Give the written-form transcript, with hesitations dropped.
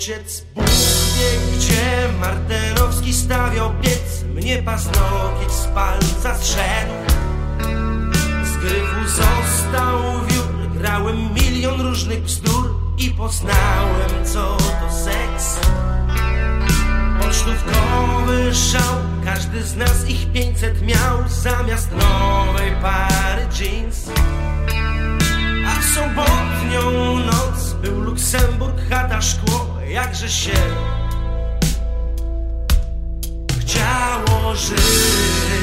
Ojciec Bóg wie, gdzie Martenowski stawiał piec. Mnie paznokieć z palca zszedł, z gryfu został wiór. Grałem milion różnych bzdur i poznałem, co to seks. Pocztówkowy szał, każdy z nas ich 500 miał. Zamiast nowej pary jeans. A w sobotnią noc był Luksemburg, chata, szkło. Jakże się chciało żyć.